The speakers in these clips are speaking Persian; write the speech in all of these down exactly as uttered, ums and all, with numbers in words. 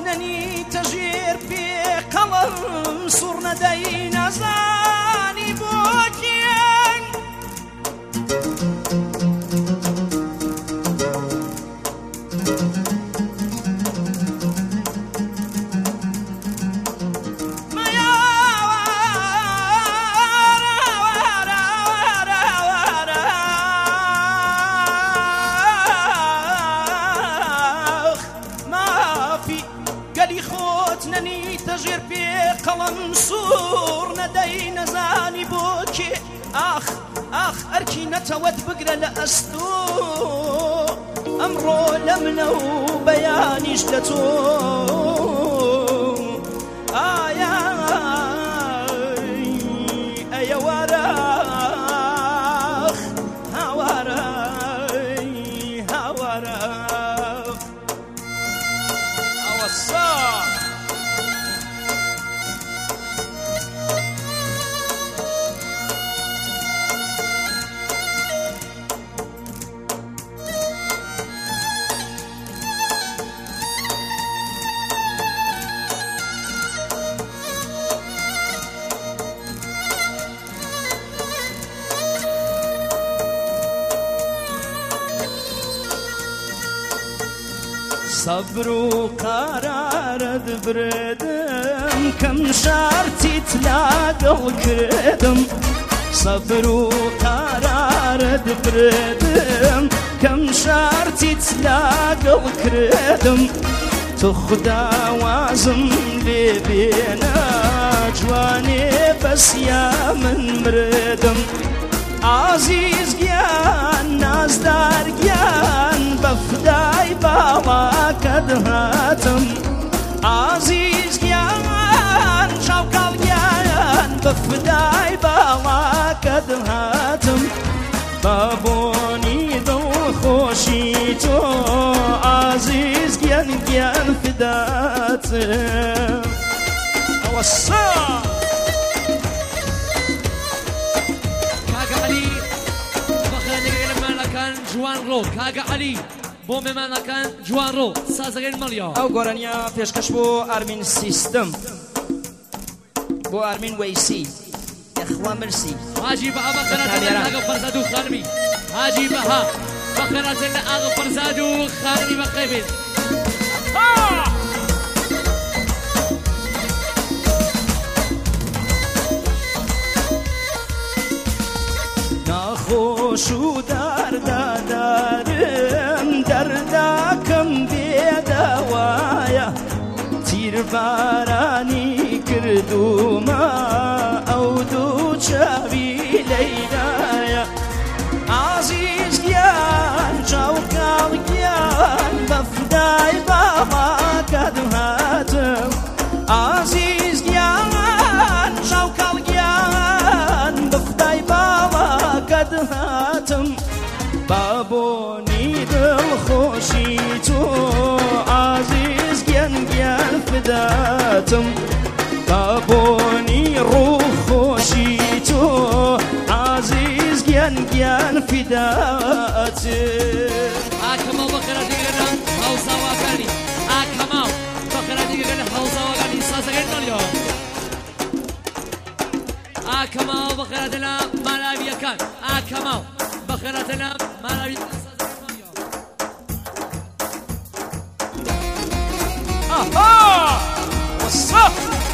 خۆتنەنی تەژێر پێ قەڵم سوڕ نەدەی نەزانی بۆ کێن تەژێر پێ قەڵم سوور نەدەی نەزانی بۆ کێ ئاخ ئاخ ئەرکی نەتەوەت بگرە لە ئەستۆ ئەمڕۆ لە منە و بەیانیش لە تۆ ئایا ئەیە وارەخ هاوارە هاوارە ئەوەسا صبر و قرارت بردم کەم شارتیت لاگەڵ کردم صبر و قرارت بردم کەم شارتیت لاگەڵ کردم تو خوداوازم لێ بێنە جوانێ بەسیا من مردم عزیز گیان نازدار گیان بەفدای باڵاکەت هاتم عزیز گیان شاوکاڵ گیان بەفدای باڵاکەت هاتم بە بۆنی دڵخۆشی تۆ عزیز گیان گیان فداتم ئەوەسا جوان ڕۆ کاگە عەلی بۆ مێمانەکان جوان ڕۆ سازەکەی مەڵیا ئەو گۆرانیا پێشکەش بۆ ئارمین سیستم بۆ ئارمین وەیسی یەخوا مرسی حاجی بەها بەخێراتێن لە ئاغا فەرزاد و خانمی حاجی بەها بەخێراتێن لە ئاغا فەرزاد و خانمی بەخێبێت ناخۆش و دەردەدارم دەرداکەم بێداوایە تیربارانی کردومە ئەو دوو چاوی لەیلایە عزیز گیان چاوکاڵ گیان بەفدای باڵاکەت هاتم عزیز گیان چاوکاڵ گیان بەفدای باڵاکەت هاتم بابۆنی دڵخۆشی تۆ عزیز گیان گیان فداتم بابۆنی ڕووخۆشی تۆ عزیز گیان گیان فداتم ئاکەماو بەخێراتێگەرم هاوساواکانی ئاکەماو بەخێراتێگەگەر هاوساواکانی سازەکەی مەڵیا ئاکەماو بەخێراتێنە مالاویەکان ئاکەماو بەخێراتێنە مالاوی ئاها وەسە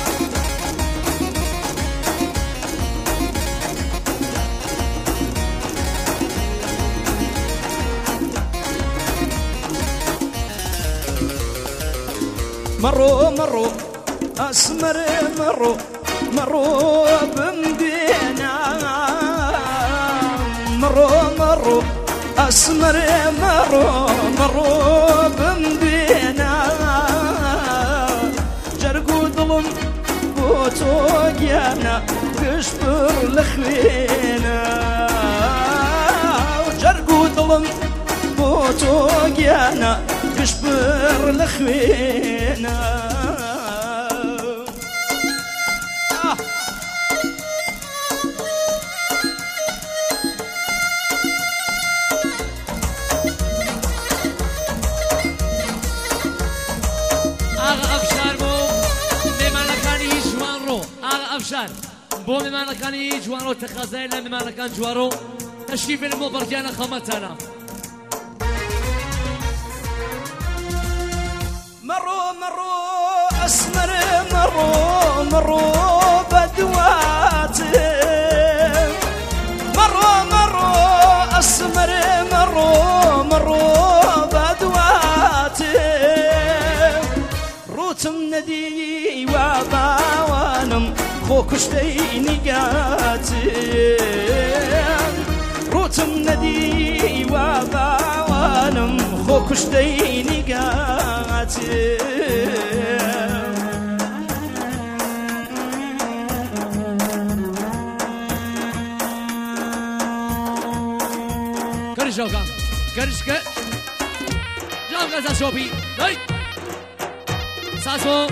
مرو مرو أسمر مرو مرو بمدينا مرو مرو أسمر مرو مرو بمدينا جرقو ظلم بوتو جانا كشبر لخوينا جرقو ظلم بوتو جانا كشبر لخوينا سازار بۆ میمانەکانی جوانۆ تەقازای لە میمانەکان جوارۆ تەشریفێن بۆ بەڕگیانە خەمەتانە مرو مرو أسمر مرو مرو بدوات مرو مرو أسمر مرو مرو بدوات روتم ندي وباوانم خو كشتي نقاتي روتم ندي وباوانم خو كشتي نقاتي كرش جوكا كرش ك جوكا ساشوبي هاي ساسو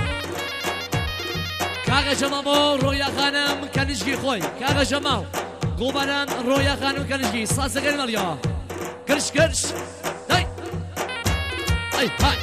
كاغا جمامو رويا خانم كنجي خوي كاغا جماو قوبران رويا خانم كنجي ساسا غير ماليا كرش كرش هاي هاي هاي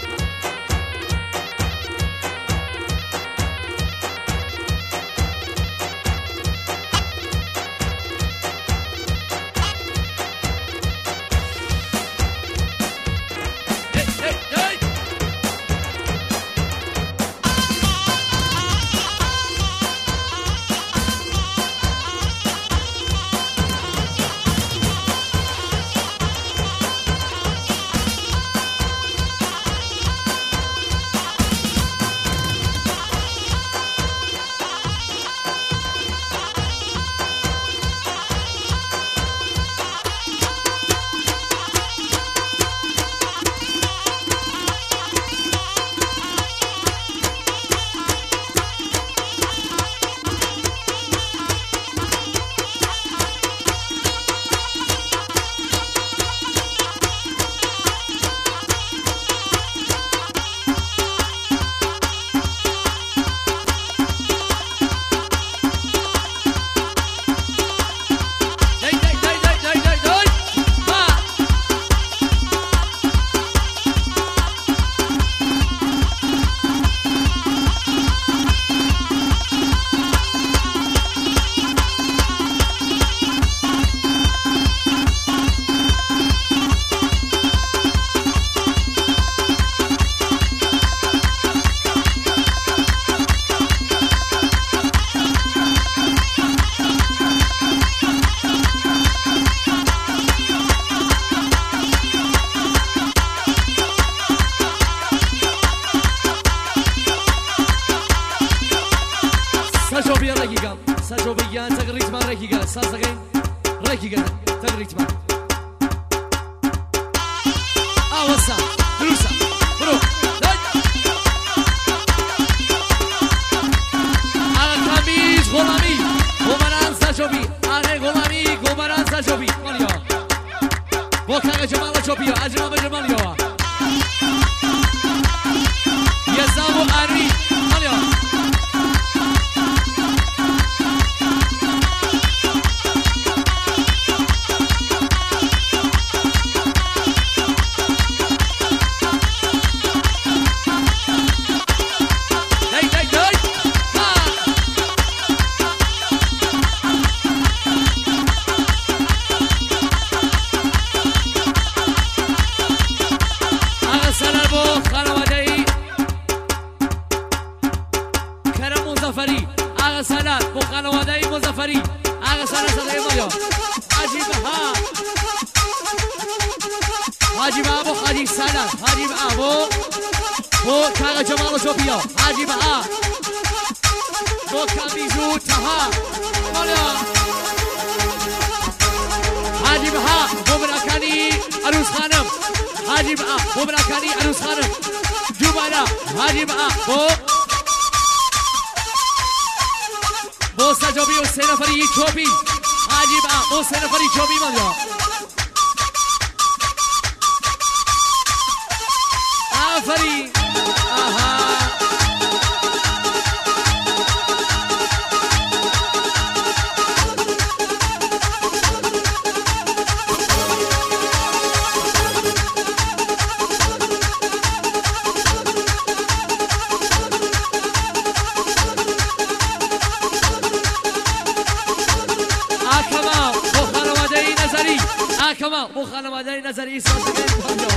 زینیا بو خانواده نظری سازگاری مالیا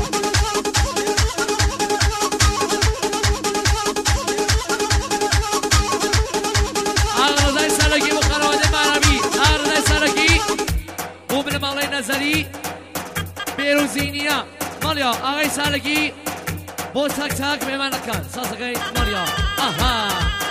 آغرزای سالگی بو خانواده معربی آغرزای سالگی بو بنمالی نظری بیرو زینیا مالیا آغای سالگی بو تک تک میمان نکن سازگاری مالیا آها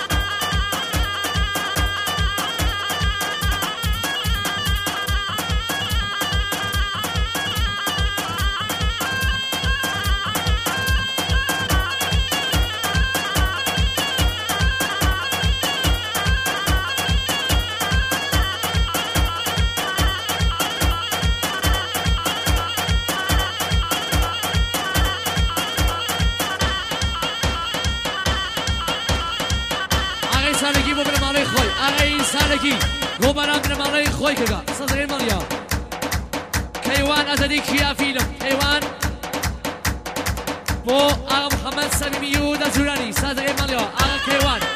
سالگی بو بر مالای خوی آقای سالگی گو برام بر مالای خوی کگا سازگاری مالیا کیوان ازدی کیا فیلم کیوان بو آقا محمد صمیمی و دزورانی سازگاری مالیا آقا کیوان